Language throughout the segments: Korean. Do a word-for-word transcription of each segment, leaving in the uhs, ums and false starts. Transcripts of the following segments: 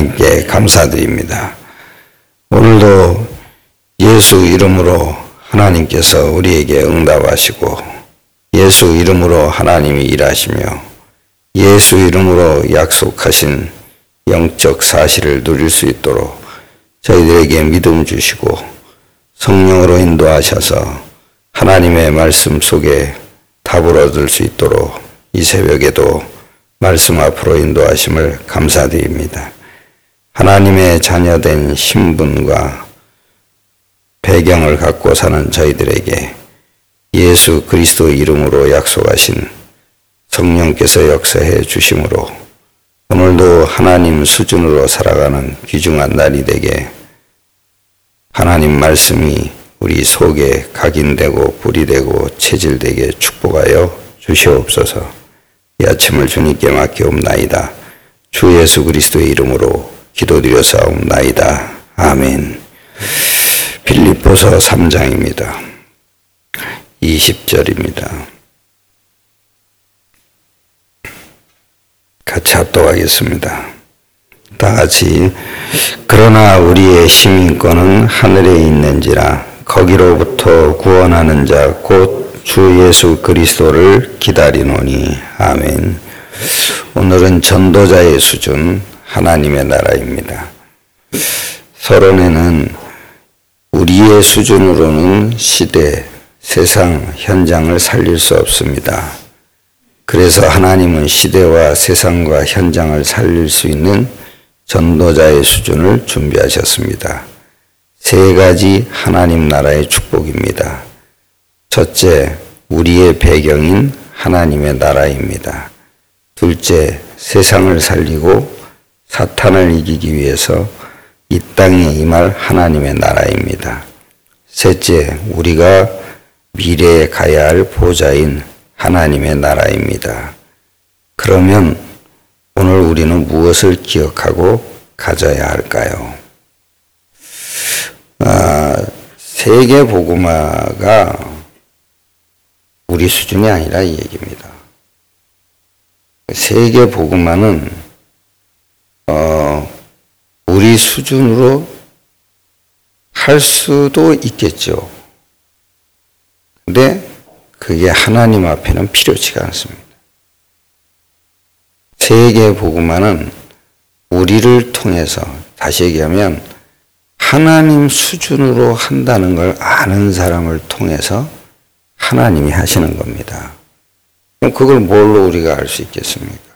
하나님께 감사드립니다. 오늘도 예수 이름으로 하나님께서 우리에게 응답하시고 예수 이름으로 하나님이 일하시며 예수 이름으로 약속하신 영적 사실을 누릴 수 있도록 저희들에게 믿음 주시고 성령으로 인도하셔서 하나님의 말씀 속에 답을 얻을 수 있도록 이 새벽에도 말씀 앞으로 인도하심을 감사드립니다. 하나님의 자녀된 신분과 배경을 갖고 사는 저희들에게 예수 그리스도 이름으로 약속하신 성령께서 역사해 주심으로 오늘도 하나님 수준으로 살아가는 귀중한 날이 되게 하나님 말씀이 우리 속에 각인되고 뿌리 되고 체질되게 축복하여 주시옵소서. 이 아침을 주님께 맡기옵나이다. 주 예수 그리스도의 이름으로 기도드려사옵나이다. 아멘. 빌립보서 삼 장입니다. 이십 절입니다. 같이 합독하겠습니다. 다 같이. 그러나 우리의 시민권은 하늘에 있는지라 거기로부터 구원하는 자 곧 주 예수 그리스도를 기다리노니. 아멘. 오늘은 전도자의 수준, 하나님의 나라입니다. 서론에는 우리의 수준으로는 시대, 세상, 현장을 살릴 수 없습니다. 그래서 하나님은 시대와 세상과 현장을 살릴 수 있는 전도자의 수준을 준비하셨습니다. 세 가지 하나님 나라의 축복입니다. 첫째, 우리의 배경인 하나님의 나라입니다. 둘째, 세상을 살리고 사탄을 이기기 위해서 이 땅에 임할 하나님의 나라입니다. 셋째, 우리가 미래에 가야 할 보좌인 하나님의 나라입니다. 그러면 오늘 우리는 무엇을 기억하고 가져야 할까요? 아, 세계 복음화가 우리 수준이 아니라 이 얘기입니다. 세계 복음화는 어, 우리 수준으로 할 수도 있겠죠. 근데 그게 하나님 앞에는 필요치가 않습니다. 세계 복음화는 우리를 통해서, 다시 얘기하면 하나님 수준으로 한다는 걸 아는 사람을 통해서 하나님이 하시는 겁니다. 그럼 그걸 뭘로 우리가 알 수 있겠습니까?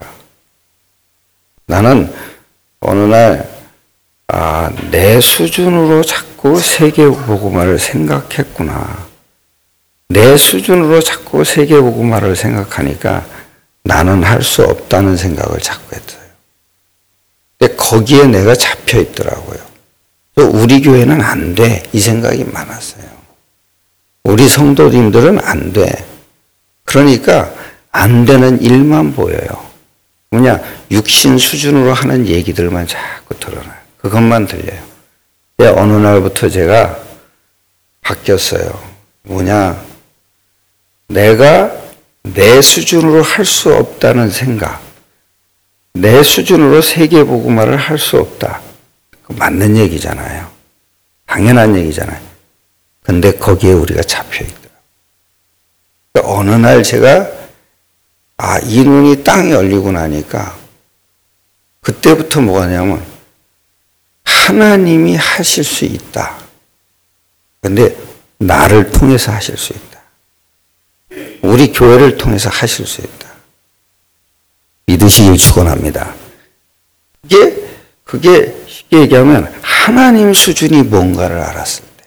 나는 어느 날 아, 내 수준으로 자꾸 세계 복음화를 생각했구나. 내 수준으로 자꾸 세계 복음화를 생각하니까 나는 할 수 없다는 생각을 자꾸 했어요. 근데 거기에 내가 잡혀 있더라고요. 우리 교회는 안 돼. 이 생각이 많았어요. 우리 성도님들은 안 돼. 그러니까 안 되는 일만 보여요. 뭐냐, 육신 수준으로 하는 얘기들만 자꾸 드러나요. 그것만 들려요. 근데 어느 날부터 제가 바뀌었어요. 뭐냐, 내가 내 수준으로 할 수 없다는 생각, 내 수준으로 세계 복음화를 할 수 없다. 맞는 얘기잖아요. 당연한 얘기잖아요. 근데 거기에 우리가 잡혀 있더라고요. 어느 날 제가 아, 이 눈이 땅에 열리고 나니까 그때부터 뭐냐면 하나님이 하실 수 있다. 근데 나를 통해서 하실 수 있다. 우리 교회를 통해서 하실 수 있다. 믿으시길 축원합니다. 이게 그게 쉽게 얘기하면 하나님 수준이 뭔가를 알았을 때,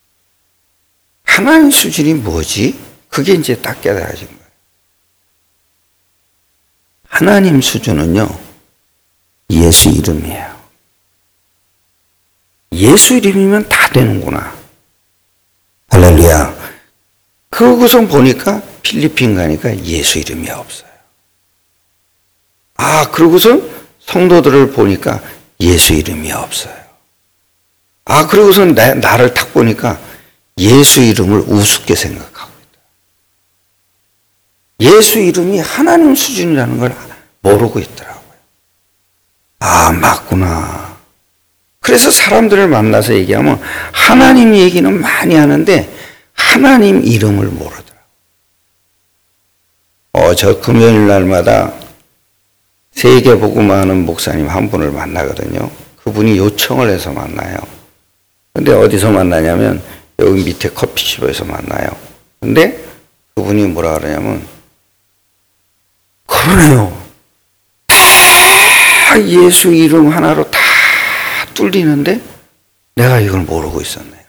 하나님 수준이 뭐지? 그게 이제 딱 깨달아진 거예요. 하나님 수준은요, 예수 이름이에요. 예수 이름이면 다 되는구나. 할렐루야. 그것은 보니까 필리핀 가니까 예수 이름이 없어요. 아, 그러고선 성도들을 보니까 예수 이름이 없어요. 아, 그러고선 나, 나를 딱 보니까 예수 이름을 우습게 생각하고 있다. 예수 이름이 하나님 수준이라는 걸 모르고 있더라고요. 아, 맞구나. 그래서 사람들을 만나서 얘기하면 하나님 얘기는 많이 하는데 하나님 이름을 모르더라고요. 어, 저 금요일 날마다 세계복음하는 목사님 한 분을 만나거든요. 그분이 요청을 해서 만나요. 근데 어디서 만나냐면 여기 밑에 커피숍에서 만나요. 근데 그분이 뭐라 그러냐면 그러네요. 다 예수 이름 하나로 다 뚫리는데 내가 이걸 모르고 있었네요.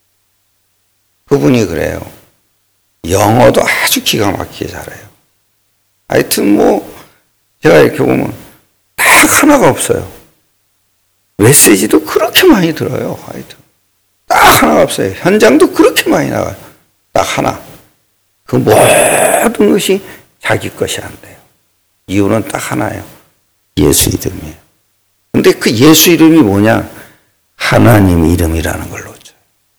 그분이 그래요. 영어도 아주 기가 막히게 잘해요. 하여튼 뭐 제가 이렇게 보면 딱 하나가 없어요. 메시지도 그렇게 많이 들어요. 하여튼 딱 하나가 없어요. 현장도 그렇게 많이 나가요. 딱 하나. 그 모든 것이 자기 것이 안 돼요. 이유는 딱 하나예요. 예수 이름이에요. 근데 그 예수 이름이 뭐냐? 하나님 이름이라는 걸 놓쳐요.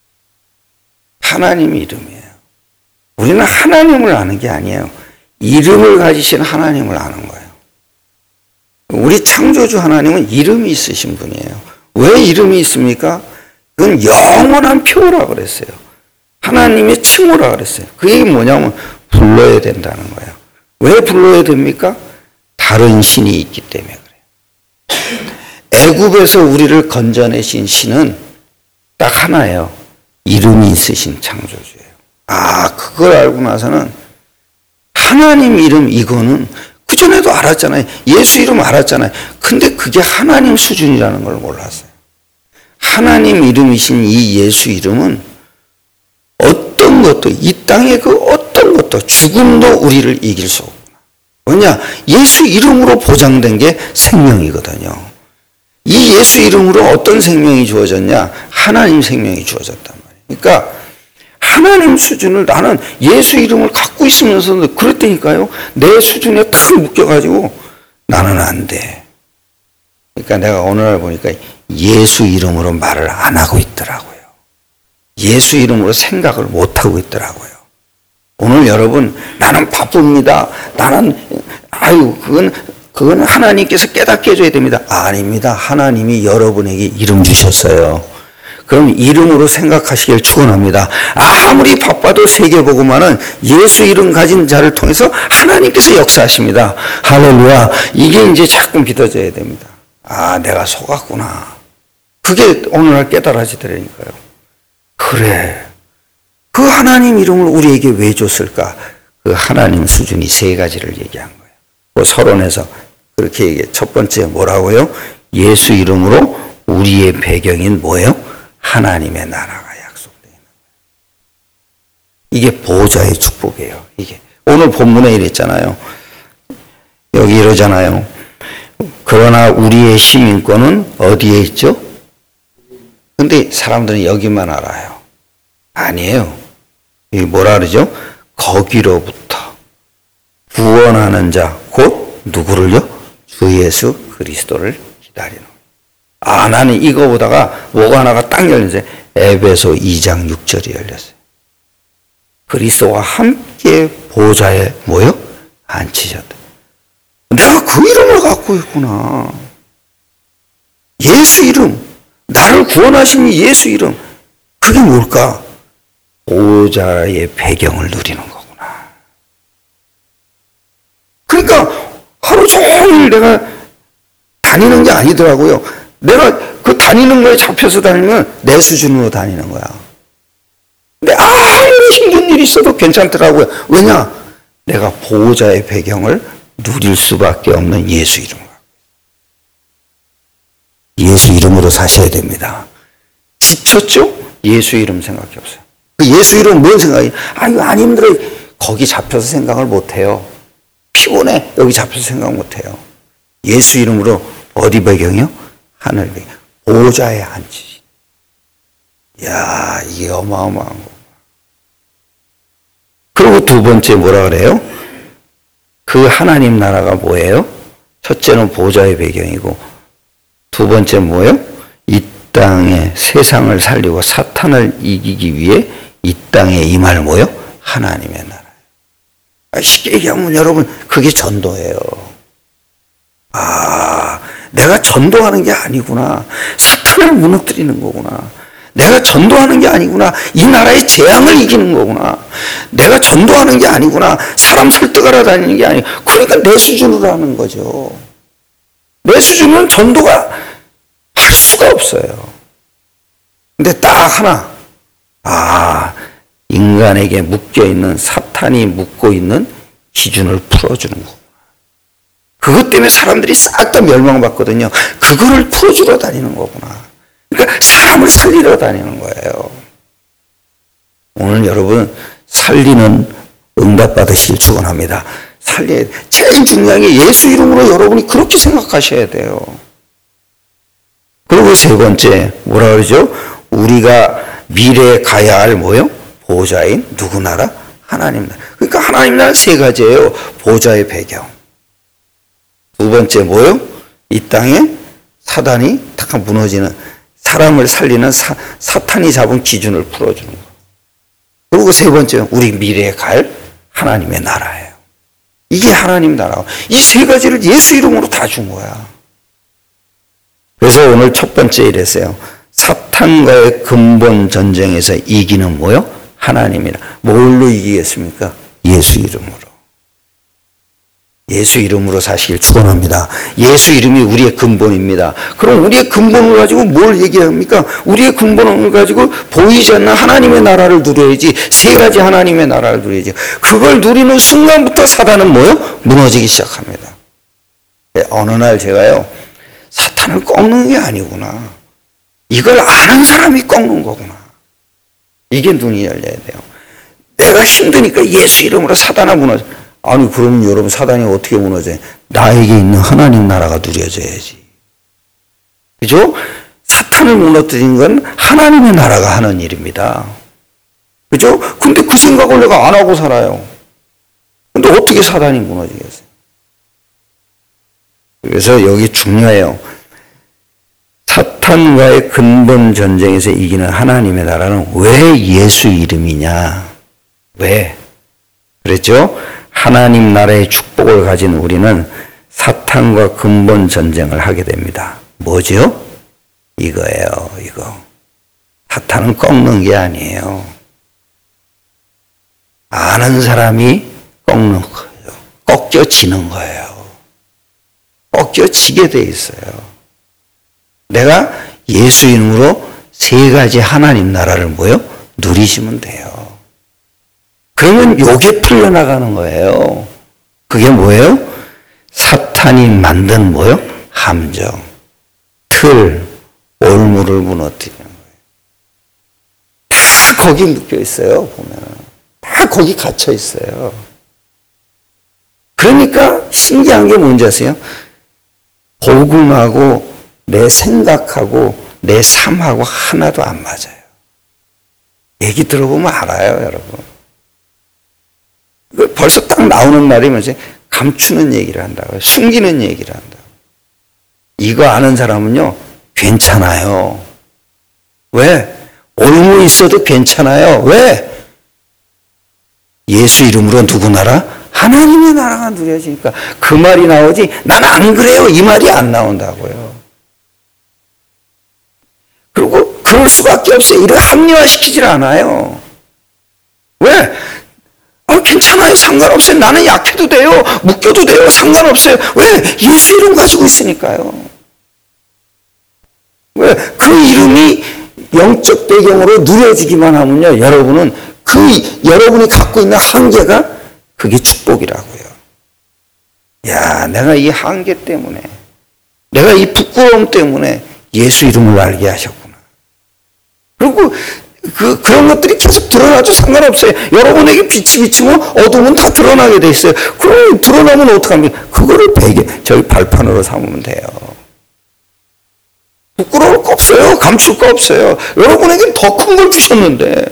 하나님 이름이에요. 우리는 하나님을 아는 게 아니에요. 이름을 가지신 하나님을 아는 거예요. 우리 창조주 하나님은 이름이 있으신 분이에요. 왜 이름이 있습니까? 그건 영원한 표라 그랬어요. 하나님의 칭호라 그랬어요. 그 얘기는 뭐냐면 불러야 된다는 거예요. 왜 불러야 됩니까? 다른 신이 있기 때문에 그래요. 애굽에서 우리를 건져내신 신은 딱 하나예요. 이름이 있으신 창조주예요. 아, 그걸 알고 나서는 하나님 이름 이거는 그전에도 알았잖아요. 예수 이름 알았잖아요. 근데 그게 하나님 수준이라는 걸 몰랐어요. 하나님 이름이신 이 예수 이름은 어떤 것도, 이 땅의 그 어떤 것도, 죽음도 우리를 이길 수 없구나. 뭐냐? 예수 이름으로 보장된 게 생명이거든요. 이 예수 이름으로 어떤 생명이 주어졌냐? 하나님 생명이 주어졌단 말이에요. 그러니까 하나님 수준을 나는 예수 이름을 갖고 있으면서도 그랬다니까요. 내 수준에 탁 묶여가지고 나는 안 돼. 그러니까 내가 오늘 보니까 예수 이름으로 말을 안 하고 있더라고요. 예수 이름으로 생각을 못 하고 있더라고요. 오늘 여러분, 나는 바쁩니다. 나는, 아유, 그건, 그건 하나님께서 깨닫게 해줘야 됩니다. 아닙니다. 하나님이 여러분에게 이름 주셨어요. 그럼 이름으로 생각하시길 축원합니다. 아무리 바빠도 세계복음화는 예수 이름 가진 자를 통해서 하나님께서 역사하십니다. 할렐루야. 이게 이제 자꾸 믿어져야 됩니다. 아, 내가 속았구나. 그게 오늘날 깨달아지더라니까요. 그래. 그 하나님 이름을 우리에게 왜 줬을까? 그 하나님 수준이 세 가지를 얘기한 거예요. 그 서론에서 그렇게 얘기해. 첫 번째 뭐라고요? 예수 이름으로 우리의 배경인 뭐예요? 하나님의 나라가 약속되어 있는 거예요. 이게 보호자의 축복이에요. 이게 오늘 본문에 이랬잖아요. 여기 이러잖아요. 그러나 우리의 시민권은 어디에 있죠? 근데 사람들은 여기만 알아요. 아니에요. 이게 뭐라 그러죠? 거기로부터 구원하는 자, 곧 누구를요? 주 예수 그리스도를 기다리는. 아, 나는 이거 보다가 뭐가 하나가 딱 열렸어요. 에베소 이 장 육 절이 열렸어요. 그리스도와 함께 보좌에 뭐요? 앉히셨다. 내가 그 이름을 갖고 있구나. 예수 이름. 나를 구원하신 예수 이름. 그게 뭘까? 보좌의 배경을 누리는 거구나. 그러니까 하루 종일 내가 다니는 게 아니더라고요. 내가 그 다니는 거에 잡혀서 다니면 내 수준으로 다니는 거야. 근데 아무리 힘든 일이 있어도 괜찮더라고요. 왜냐? 내가 보호자의 배경을 누릴 수밖에 없는 예수 이름. 예수 이름으로 사셔야 됩니다. 지쳤죠? 예수 이름 생각이 없어요. 그 예수 이름 뭔 생각이? 아유, 안 힘들어. 거기 잡혀서 생각을 못해요. 피곤해. 여기 잡혀서 생각 못해요. 예수 이름으로 어디 배경이요? 하늘 배경. 보좌에 앉히시. 이야, 이게 어마어마한 거. 그리고 두 번째 뭐라 그래요? 그 하나님 나라가 뭐예요? 첫째는 보좌의 배경이고, 두 번째 뭐예요? 이 땅에 세상을 살리고 사탄을 이기기 위해 이 땅에 임할 뭐예요? 하나님의 나라예요. 쉽게 얘기하면 여러분, 그게 전도예요. 아, 내가 전도하는 게 아니구나. 사탄 그걸 무너뜨리는 거구나. 내가 전도하는 게 아니구나. 이 나라의 재앙을 이기는 거구나. 내가 전도하는 게 아니구나. 사람 설득하러 다니는 게 아니고. 그러니까 내 수준으로 하는 거죠. 내 수준은 전도가 할 수가 없어요. 근데 딱 하나. 아, 인간에게 묶여있는, 사탄이 묶고 있는 기준을 풀어주는 거구나. 그것 때문에 사람들이 싹 다 멸망받거든요. 그거를 풀어주러 다니는 거구나. 그러니까 사람을 살리러 다니는 거예요. 오늘 여러분 살리는 응답 받으시길 축원합니다. 살리 제일 중요한 게 예수 이름으로 여러분이 그렇게 생각하셔야 돼요. 그리고 세 번째 뭐라 그러죠? 우리가 미래에 가야 할 뭐요? 보호자인 누구 나라? 하나님 나라. 그러니까 하나님 나라 세 가지예요. 보호자의 배경. 두 번째 뭐요? 이 땅에 사단이 탁 무너지는, 사람을 살리는 사, 사탄이 잡은 기준을 풀어주는 거. 그리고 세 번째, 우리 미래에 갈 하나님의 나라예요. 이게 하나님 나라. 이 세 가지를 예수 이름으로 다 준 거야. 그래서 오늘 첫 번째 이랬어요. 사탄과의 근본 전쟁에서 이기는 뭐요? 하나님이라. 뭘로 이기겠습니까? 예수 이름으로. 예수 이름으로 사시길 축원합니다. 예수 이름이 우리의 근본입니다. 그럼 우리의 근본을 가지고 뭘 얘기합니까? 우리의 근본을 가지고 보이지 않는 하나님의 나라를 누려야지. 세 가지 하나님의 나라를 누려야지. 그걸 누리는 순간부터 사단은 뭐요? 무너지기 시작합니다. 어느 날 제가요, 사탄을 꺾는 게 아니구나. 이걸 아는 사람이 꺾는 거구나. 이게 눈이 열려야 돼요. 내가 힘드니까 예수 이름으로 사단아 무너져. 아니 그러면 여러분 사단이 어떻게 무너져요? 나에게 있는 하나님 나라가 누려져야지. 그죠? 사탄을 무너뜨린 건 하나님의 나라가 하는 일입니다. 그죠? 근데 그 생각을 내가 안 하고 살아요. 근데 어떻게 사단이 무너지겠어요? 그래서 여기 중요해요. 사탄과의 근본 전쟁에서 이기는 하나님의 나라는 왜 예수 이름이냐? 왜? 그랬죠? 하나님 나라의 축복을 가진 우리는 사탄과 근본 전쟁을 하게 됩니다. 뭐죠? 이거예요, 이거. 사탄은 꺾는 게 아니에요. 아는 사람이 꺾는 거예요. 꺾여지는 거예요. 꺾여지게 돼 있어요. 내가 예수 이름으로 세 가지 하나님 나라를 뭐요? 누리시면 돼요. 그러면 요게 풀려나가는 거예요. 그게 뭐예요? 사탄이 만든 뭐예요? 함정, 틀, 올무를 무너뜨리는 거예요. 다 거기 묶여 있어요, 보면. 다 거기 갇혀 있어요. 그러니까 신기한 게 뭔지 아세요? 복음하고 내 생각하고 내 삶하고 하나도 안 맞아요. 얘기 들어보면 알아요, 여러분. 벌써 딱 나오는 말이 뭐지? 감추는 얘기를 한다고요. 숨기는 얘기를 한다고. 이거 아는 사람은요, 괜찮아요. 왜? 올무 있어도 괜찮아요. 왜? 예수 이름으로 누구 나라? 하나님의 나라가 누려지니까 그 말이 나오지, 나는 안 그래요. 이 말이 안 나온다고요. 그리고 그럴 수밖에 없어요. 이를 합리화시키질 않아요. 왜? 아, 괜찮아요. 상관없어요. 나는 약해도 돼요. 묶여도 돼요. 상관없어요. 왜? 예수 이름 가지고 있으니까요. 왜? 그 이름이 영적 배경으로 누려지기만 하면요, 여러분은 그 여러분이 갖고 있는 한계가 그게 축복이라고요. 야, 내가 이 한계 때문에, 내가 이 부끄러움 때문에 예수 이름을 알게 하셨구나. 그리고 그, 그런 것들이 계속 드러나도 상관없어요. 여러분에게 빛이 비치면 어둠은 다 드러나게 돼 있어요. 그럼 드러나면 어떡합니까? 그거를 베개, 저희 발판으로 삼으면 돼요. 부끄러울 거 없어요. 감출 거 없어요. 여러분에게는 더 큰 걸 주셨는데.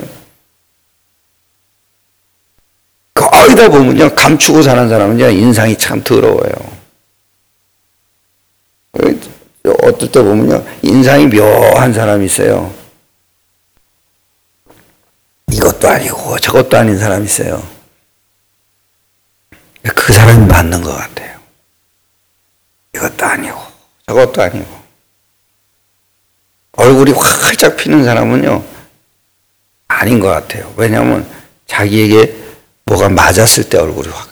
거기다 보면요, 감추고 사는 사람은요, 인상이 참 더러워요. 어떨 때 보면요, 인상이 묘한 사람이 있어요. 이것도 아니고 저것도 아닌 사람이 있어요. 그 사람이 맞는 것 같아요. 이것도 아니고 저것도 아니고. 얼굴이 활짝 피는 사람은요, 아닌 것 같아요. 왜냐하면 자기에게 뭐가 맞았을 때 얼굴이 확.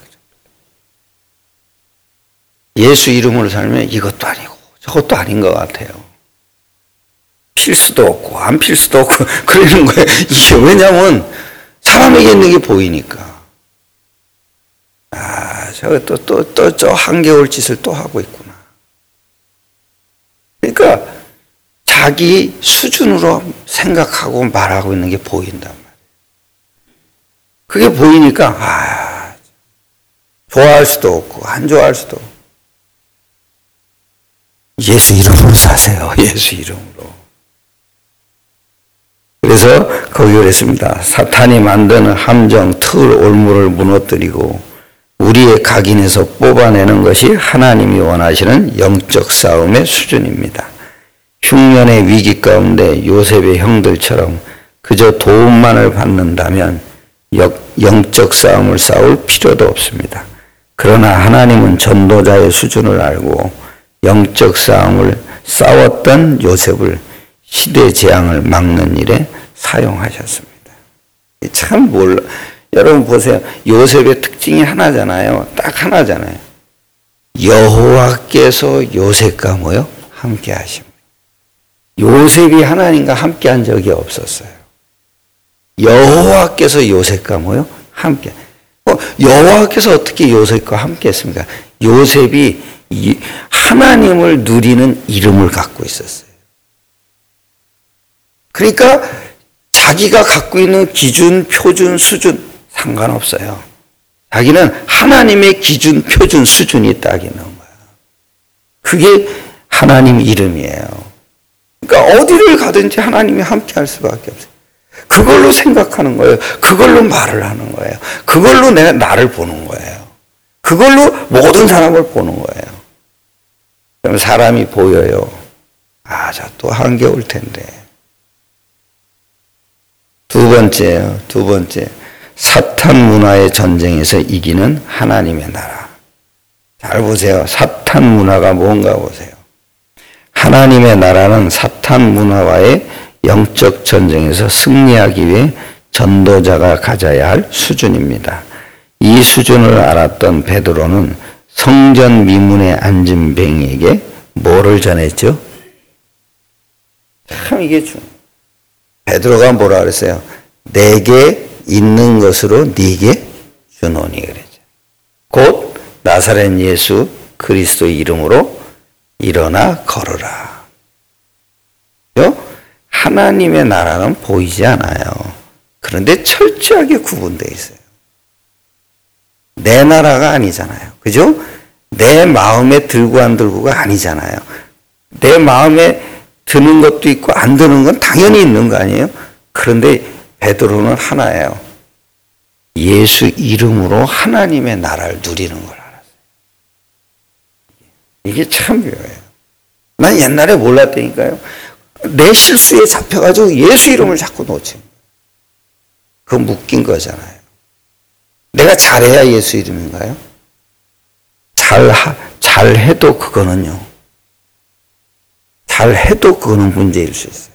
예수 이름으로 살면 이것도 아니고 저것도 아닌 것 같아요. 필 수도 없고 안 필 수도 없고 그러는 거예요. 이게 왜냐하면 사람에게 있는 게 보이니까. 아, 저거 또, 또, 또 저 한겨울 짓을 또 하고 있구나. 그러니까 자기 수준으로 생각하고 말하고 있는 게 보인단 말이에요. 그게 보이니까 아, 좋아할 수도 없고 안 좋아할 수도 없고. 예수 이름으로 사세요. 예수 이름으로. 그래서 거기 그랬습니다. 사탄이 만드는 함정, 틀, 올무를 무너뜨리고 우리의 각인에서 뽑아내는 것이 하나님이 원하시는 영적 싸움의 수준입니다. 흉년의 위기 가운데 요셉의 형들처럼 그저 도움만을 받는다면 영적 싸움을 싸울 필요도 없습니다. 그러나 하나님은 전도자의 수준을 알고 영적 싸움을 싸웠던 요셉을 시대 재앙을 막는 일에 사용하셨습니다. 참 몰라. 여러분 보세요. 요셉의 특징이 하나잖아요. 딱 하나잖아요. 여호와께서 요셉과 뭐요? 함께 하십니다. 요셉이 하나님과 함께 한 적이 없었어요. 여호와께서 요셉과 뭐요? 함께. 어, 여호와께서 어떻게 요셉과 함께 했습니까? 요셉이 하나님을 누리는 이름을 갖고 있었어요. 그러니까 자기가 갖고 있는 기준, 표준, 수준 상관없어요. 자기는 하나님의 기준, 표준, 수준이 딱 있는 거야. 그게 하나님 이름이에요. 그러니까 어디를 가든지 하나님이 함께 할 수밖에 없어요. 그걸로 생각하는 거예요. 그걸로 말을 하는 거예요. 그걸로 내가 나를 보는 거예요. 그걸로 모든 사람을 보는 거예요. 그럼 사람이 보여요. 아, 저 또 한겨울 텐데. 두 번째요. 두 번째. 사탄 문화의 전쟁에서 이기는 하나님의 나라. 잘 보세요. 사탄 문화가 뭔가 보세요. 하나님의 나라는 사탄 문화와의 영적 전쟁에서 승리하기 위해 전도자가 가져야 할 수준입니다. 이 수준을 알았던 베드로는 성전 미문에 앉은 뱅이에게 뭐를 전했죠? 참 이게 중. 베드로가 뭐라 그랬어요? 내게 있는 것으로 네게 주노니 그랬죠. 곧 나사렛 예수 그리스도 이름으로 일어나 걸으라. 하나님의 나라는 보이지 않아요. 그런데 철저하게 구분되어 있어요. 내 나라가 아니잖아요. 그죠? 내 마음에 들고 안 들고가 아니잖아요. 내 마음에 드는 것도 있고 안 드는 건 당연히 있는 거 아니에요? 그런데 베드로는 하나예요. 예수 이름으로 하나님의 나라를 누리는 걸 알았어요. 이게 참 묘해요. 난 옛날에 몰랐다니까요. 내 실수에 잡혀가지고 예수 이름을 자꾸 놓친 거예요. 그거 묶인 거잖아요. 내가 잘해야 예수 이름인가요? 잘, 잘해도 그거는요. 잘해도 그거는 문제일 수 있어요.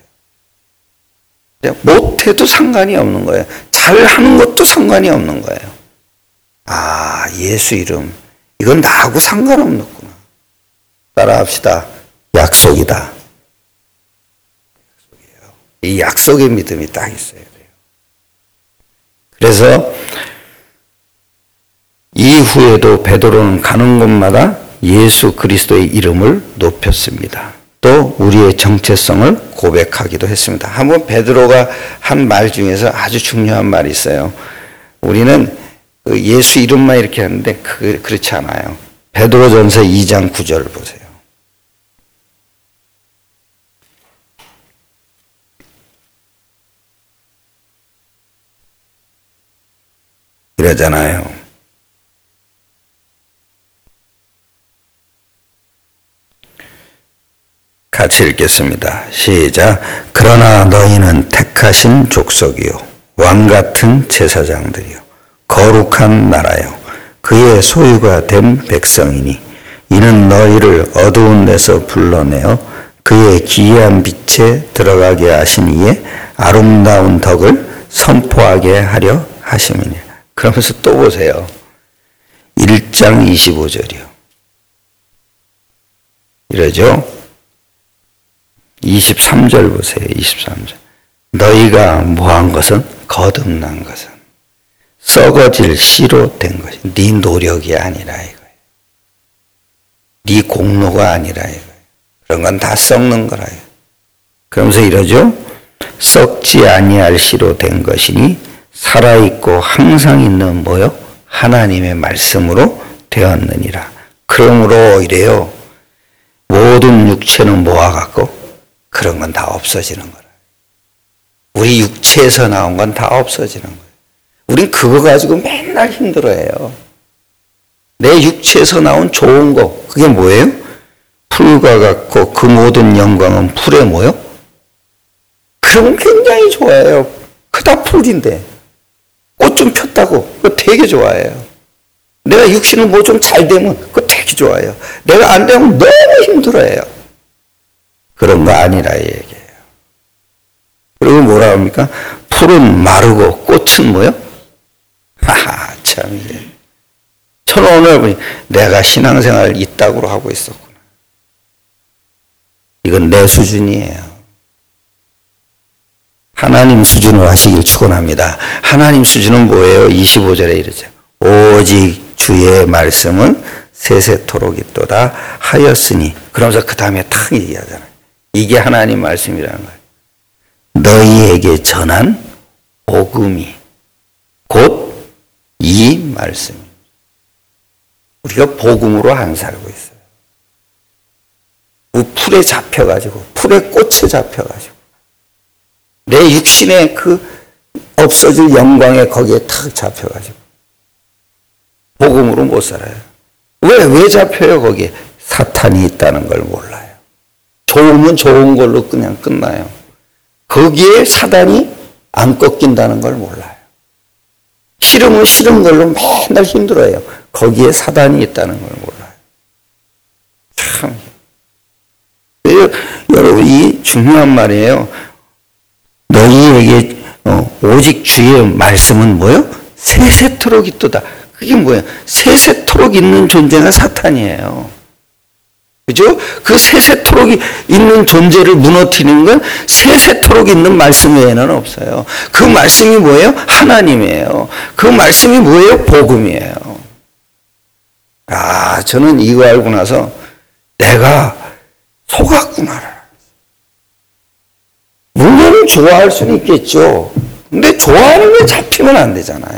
못해도 상관이 없는 거예요. 잘하는 것도 상관이 없는 거예요. 아, 예수 이름. 이건 나하고 상관없는구나. 따라합시다. 약속이다. 이 약속의 믿음이 딱 있어야 돼요. 그래서 이후에도 베드로는 가는 곳마다 예수 그리스도의 이름을 높였습니다. 또 우리의 정체성을 고백하기도 했습니다. 한번 베드로가 한 말 중에서 아주 중요한 말이 있어요. 우리는 예수 이름만 이렇게 하는데 그, 그렇지 않아요. 베드로전서 이 장 구 절을 보세요. 이러잖아요. 같이 읽겠습니다. 시작. 그러나 너희는 택하신 족속이요 왕같은 제사장들이요 거룩한 나라요 그의 소유가 된 백성이니 이는 너희를 어두운 데서 불러내어 그의 기이한 빛에 들어가게 하신 이에 아름다운 덕을 선포하게 하려 하심이니라. 그러면서 또 보세요. 일 장 이십오 절이요. 이러죠. 이십삼 절 보세요. 이십삼 절. 너희가 뭐한 것은 거듭난 것은 썩어질 씨로 된 것이 네 노력이 아니라 이거예요. 네 공로가 아니라 이거예요. 그런 건 다 썩는 거라요. 그러면서 이러죠. 썩지 아니할 씨로 된 것이니 살아있고 항상 있는 뭐요? 하나님의 말씀으로 되었느니라. 그러므로 이래요. 모든 육체는 모아갖고 그런 건 다 없어지는 거라. 우리 육체에서 나온 건 다 없어지는 거예요. 우린 그거 가지고 맨날 힘들어해요. 내 육체에서 나온 좋은 거, 그게 뭐예요? 풀과 같고 그 모든 영광은 풀에 뭐요? 그럼 굉장히 좋아해요. 그다 풀인데 꽃 좀 폈다고 그거 되게 좋아해요. 내가 육신은 뭐 좀 잘 되면 그거 되게 좋아해요. 내가 안 되면 너무 힘들어해요. 그런 거 아니라 이 얘기예요. 그리고 뭐라 합니까? 풀은 마르고 꽃은 뭐요? 하하 참 이게. 저는 오늘 보니 내가 신앙생활을 이따구로 하고 있었구나. 이건 내 수준이에요. 하나님 수준으로 하시길 축원합니다. 하나님 수준은 뭐예요? 이십오 절에 이르죠. 오직 주의 말씀은 세세토록 있도다 하였으니. 그러면서 그 다음에 탁 얘기하잖아요. 이게 하나님 말씀이라는 거예요. 너희에게 전한 복음이 곧 이 말씀입니다. 우리가 복음으로 안 살고 있어요. 풀에 잡혀가지고 풀에 꽃에 잡혀가지고 내 육신의 그 없어질 영광에 거기에 탁 잡혀가지고 복음으로 못 살아요. 왜? 왜 잡혀요 거기에? 사탄이 있다는 걸 몰라요. 좋으면 좋은 걸로 그냥 끝나요. 거기에 사단이 안 꺾인다는 걸 몰라요. 싫으면 싫은 걸로 맨날 힘들어요. 거기에 사단이 있다는 걸 몰라요. 참. 여러분 이 중요한 말이에요. 너희에게 어, 오직 주의 말씀은 뭐요? 세세토록 있도다. 그게 뭐예요? 세세토록 있는 존재가 사탄이에요. 그죠? 그 세세토록 있는 존재를 무너뜨리는 건 세세토록 있는 말씀 외에는 없어요. 그 말씀이 뭐예요? 하나님이에요. 그 말씀이 뭐예요? 복음이에요. 아, 저는 이거 알고 나서 내가 속았구나. 물론 좋아할 수는 있겠죠. 근데 좋아하는 게 잡히면 안 되잖아요.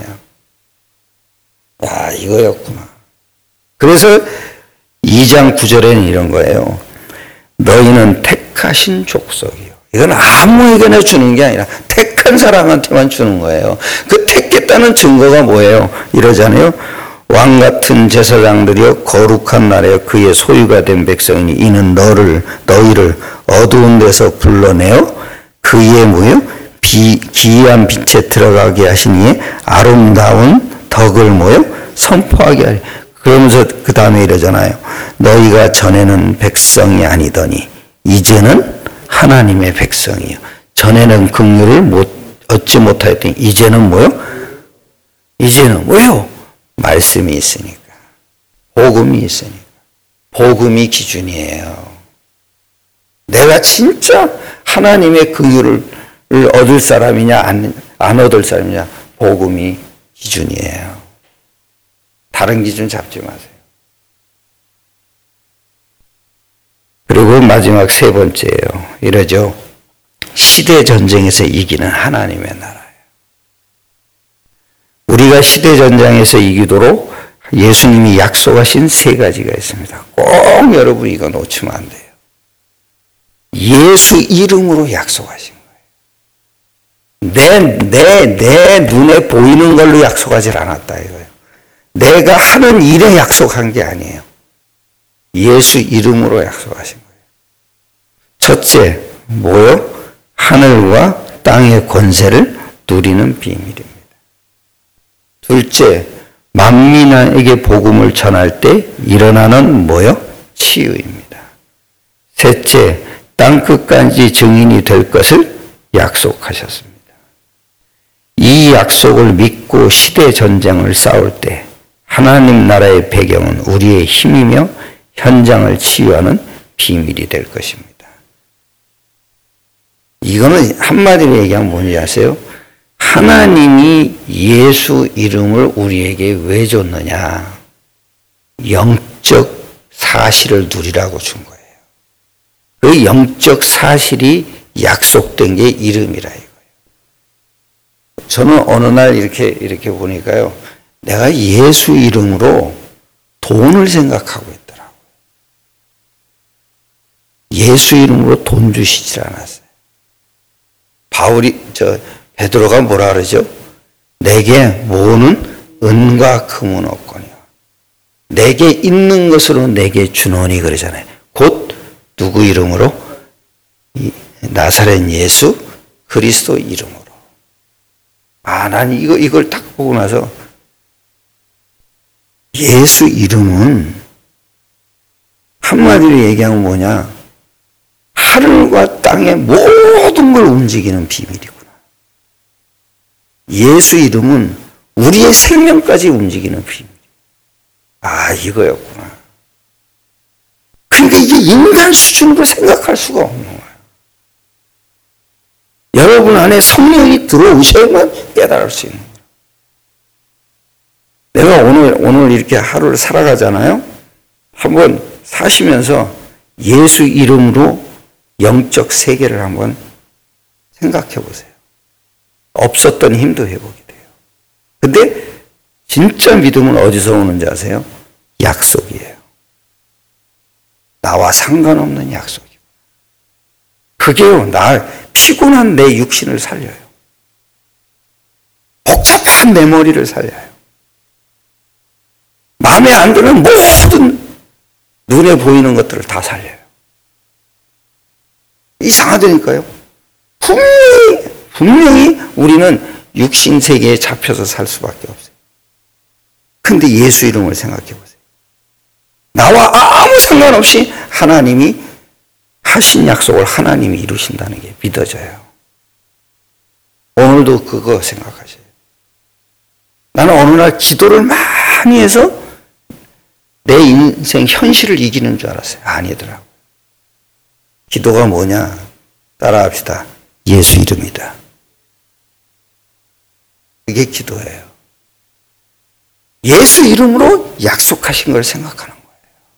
야, 이거였구나. 그래서 이 장 구 절에는 이런 거예요. 너희는 택하신 족속이요. 이건 아무에게나 주는 게 아니라 택한 사람한테만 주는 거예요. 그 택했다는 증거가 뭐예요? 이러잖아요. 왕 같은 제사장들이여 거룩한 나라여 그의 소유가 된 백성이니 이는 너를 너희를 어두운 데서 불러내어 그의 뭐요? 비, 기이한 빛에 들어가게 하시니 아름다운 덕을 뭐요? 선포하게 하리. 그러면서 그 다음에 이러잖아요. 너희가 전에는 백성이 아니더니 이제는 하나님의 백성이요. 전에는 긍휼을 못 얻지 못하였더니 이제는 뭐요? 이제는 뭐요? 말씀이 있으니까. 복음이 있으니까. 복음이 기준이에요. 내가 진짜 하나님의 긍휼을 얻을 사람이냐 안, 안 얻을 사람이냐 복음이 기준이에요. 다른 기준 잡지 마세요. 그리고 마지막 세 번째예요. 이러죠. 시대 전쟁에서 이기는 하나님의 나라예요. 우리가 시대 전쟁에서 이기도록 예수님이 약속하신 세 가지가 있습니다. 꼭 여러분 이거 놓치면 안 돼요. 예수 이름으로 약속하신 거예요. 내, 내, 내 눈에 보이는 걸로 약속하지 않았다 이거예요. 내가 하는 일에 약속한 게 아니에요. 예수 이름으로 약속하신 거예요. 첫째, 뭐요? 하늘과 땅의 권세를 누리는 비밀입니다. 둘째, 만민에게 복음을 전할 때 일어나는 뭐요? 치유입니다. 셋째, 땅 끝까지 증인이 될 것을 약속하셨습니다. 이 약속을 믿고 시대 전쟁을 싸울 때 하나님 나라의 배경은 우리의 힘이며 현장을 치유하는 비밀이 될 것입니다. 이거는 한마디로 얘기하면 뭔지 아세요? 하나님이 예수 이름을 우리에게 왜 줬느냐? 영적 사실을 누리라고 준 거예요. 그 영적 사실이 약속된 게 이름이라 이거예요. 저는 어느 날 이렇게 이렇게 보니까요, 내가 예수 이름으로 돈을 생각하고 있더라고요. 예수 이름으로 돈 주시질 않았어요. 바울이 저 베드로가 뭐라 그러죠? 내게 모으는 은과 금은 없거니와 내게 있는 것으로 내게 주노니 그러잖아요. 곧 누구 이름으로? 나사렛 예수 그리스도 이름으로. 아, 난 이거 이걸 딱 보고 나서 예수 이름은 한마디로 얘기하면 뭐냐? 하늘과 땅의 모든 걸 움직이는 비밀이구나. 예수 이름은 우리의 생명까지 움직이는 비밀. 아, 이거였구나. 그러니까 이게 인간 수준으로 생각할 수가 없는 거예요. 여러분 안에 성령이 들어오셔야만 깨달을 수 있는 거예요. 내가 오늘, 오늘 이렇게 하루를 살아가잖아요. 한번 사시면서 예수 이름으로 영적 세계를 한번 생각해 보세요. 없었던 힘도 회복이 돼요. 근데 진짜 믿음은 어디서 오는지 아세요? 약속이에요. 나와 상관없는 약속이에요. 그게요, 나 피곤한 내 육신을 살려요. 복잡한 내 머리를 살려요. 마음에 안 드는 모든 눈에 보이는 것들을 다 살려요. 이상하다니까요. 분명히, 분명히 우리는 육신 세계에 잡혀서 살 수밖에 없어요. 근데 예수 이름을 생각해 보세요. 나와 아무 상관없이 하나님이 하신 약속을 하나님이 이루신다는 게 믿어져요. 오늘도 그거 생각하셔요. 나는 어느 날 기도를 많이 해서 내 인생 현실을 이기는 줄 알았어요. 아니더라고요. 기도가 뭐냐? 따라합시다. 예수 이름이다. 그게 기도예요. 예수 이름으로 약속하신 걸 생각하는 거예요.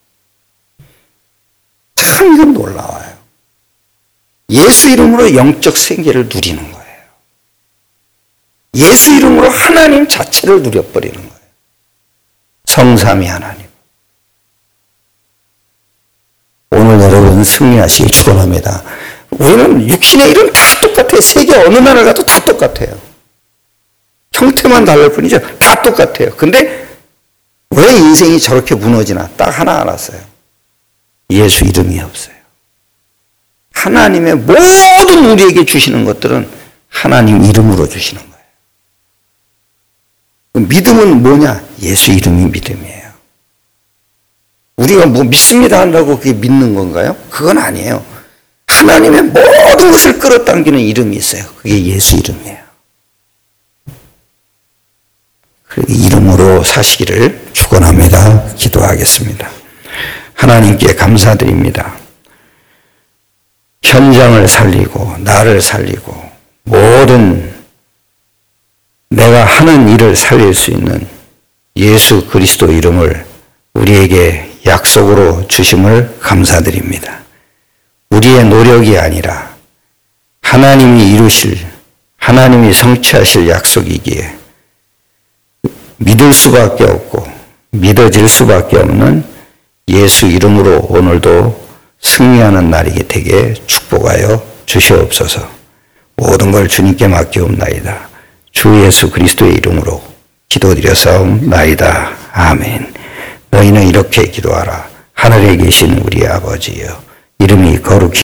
참 이건 놀라워요. 예수 이름으로 영적 생계를 누리는 거예요. 예수 이름으로 하나님 자체를 누려버리는 거예요. 성삼위 하나님. 오늘 여러분 승리하시길 축원합니다. 우리는 육신의 이름 다 똑같아요. 세계 어느 나라 가도 다 똑같아요. 형태만 다를 뿐이죠. 다 똑같아요. 근데 왜 인생이 저렇게 무너지나? 딱 하나 알았어요. 예수 이름이 없어요. 하나님의 모든 우리에게 주시는 것들은 하나님 이름으로 주시는 거예요. 믿음은 뭐냐? 예수 이름이 믿음이에요. 우리가 뭐 믿습니다 한다고 그게 믿는 건가요? 그건 아니에요. 하나님의 모든 것을 끌어당기는 이름이 있어요. 그게 예수 이름이에요. 그 이름으로 사시기를 축원합니다. 기도하겠습니다. 하나님께 감사드립니다. 현장을 살리고 나를 살리고 모든 내가 하는 일을 살릴 수 있는 예수 그리스도 이름을 우리에게 약속으로 주심을 감사드립니다. 우리의 노력이 아니라 하나님이 이루실, 하나님이 성취하실 약속이기에 믿을 수밖에 없고 믿어질 수밖에 없는 예수 이름으로 오늘도 승리하는 날이 되게 축복하여 주시옵소서. 모든 걸 주님께 맡기옵나이다. 주 예수 그리스도의 이름으로 기도드려사옵나이다. 아멘. 너희는 이렇게 기도하라. 하늘에 계신 우리 아버지여, 이름이 거룩히